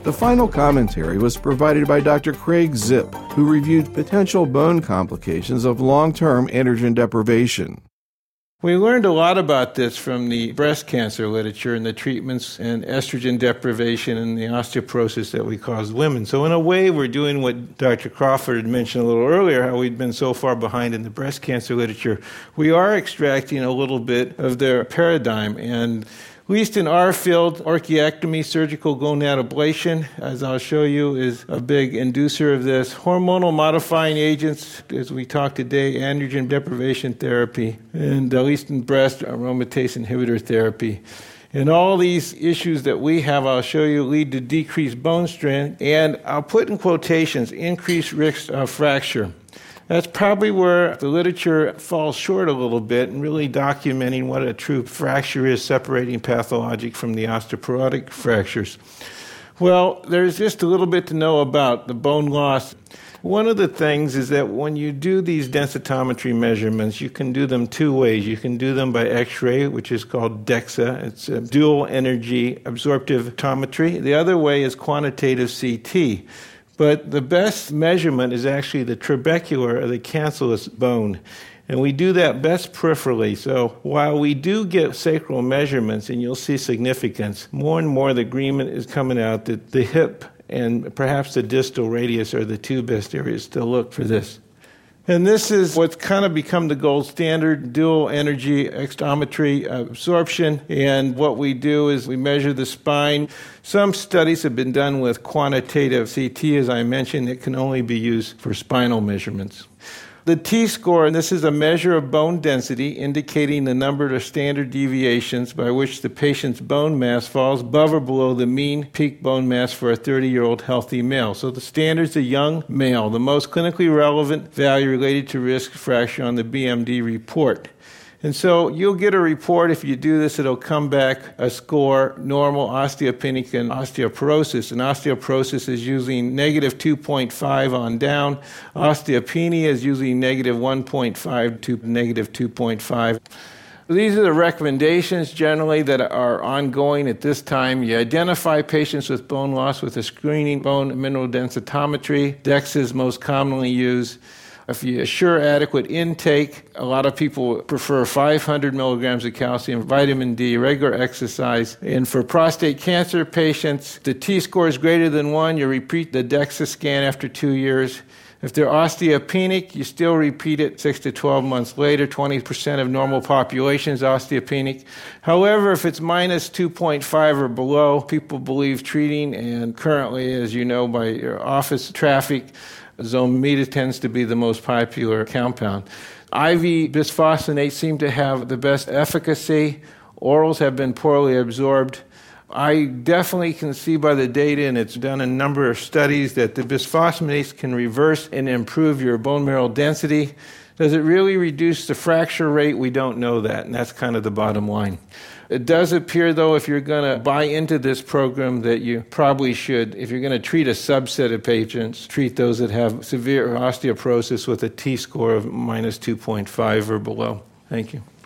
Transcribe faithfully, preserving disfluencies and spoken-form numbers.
The final commentary was provided by Doctor Craig Zipp, who reviewed potential bone complications of long-term androgen deprivation. We learned a lot about this from the breast cancer literature and the treatments and estrogen deprivation and the osteoporosis that we cause women. So in a way, we're doing what Doctor Crawford had mentioned a little earlier, how we'd been so far behind in the breast cancer literature. We are extracting a little bit of their paradigm, and at least in our field, orchiectomy, surgical gonad ablation, as I'll show you, is a big inducer of this. Hormonal modifying agents, as we talked today, androgen deprivation therapy, and at least in breast, aromatase inhibitor therapy. And all these issues that we have, I'll show you, lead to decreased bone strength, and I'll put in quotations, increased risk of fracture. That's probably where the literature falls short a little bit in really documenting what a true fracture is, separating pathologic from the osteoporotic fractures. Well, there's just a little bit to know about the bone loss. One of the things is that when you do these densitometry measurements, you can do them two ways. You can do them by X-ray, which is called DEXA. It's a dual energy absorptive photometry. The other way is quantitative C T. But the best measurement is actually the trabecular or the cancellous bone. And we do that best peripherally. So while we do get sacral measurements, and you'll see significance, more and more the agreement is coming out that the hip and perhaps the distal radius are the two best areas to look for this. And this is what's kind of become the gold standard, dual energy exometry absorption. And what we do is we measure the spine. Some studies have been done with quantitative C T, as I mentioned. It can only be used for spinal measurements. The T-score, and this is a measure of bone density indicating the number of standard deviations by which the patient's bone mass falls above or below the mean peak bone mass for a thirty-year-old healthy male. So the standard's a young male, the most clinically relevant value related to risk fracture on the B M D report. And so you'll get a report. If you do this, it'll come back a score, normal, osteopenic, and osteoporosis. And osteoporosis is usually negative two point five on down. Osteopenia is usually negative one point five to negative two point five. These are the recommendations generally that are ongoing at this time. You identify patients with bone loss with a screening bone mineral densitometry. DEXA is most commonly used. If you assure adequate intake, a lot of people prefer five hundred milligrams of calcium, vitamin D, regular exercise. And for prostate cancer patients, the T-score is greater than one. You repeat the DEXA scan after two years. If they're osteopenic, you still repeat it six to twelve months later. twenty percent of normal population is osteopenic. However, if it's minus two point five or below, people believe treating, and currently, as you know by your office traffic, Zometa tends to be the most popular compound. I V bisphosphonates seem to have the best efficacy. Orals have been poorly absorbed. I definitely can see by the data, and it's done a number of studies, that the bisphosphonates can reverse and improve your bone mineral density. Does it really reduce the fracture rate? We don't know that, and that's kind of the bottom line. It does appear, though, if you're going to buy into this program, that you probably should, if you're going to treat a subset of patients, treat those that have severe osteoporosis with a T-score of minus two point five or below. Thank you.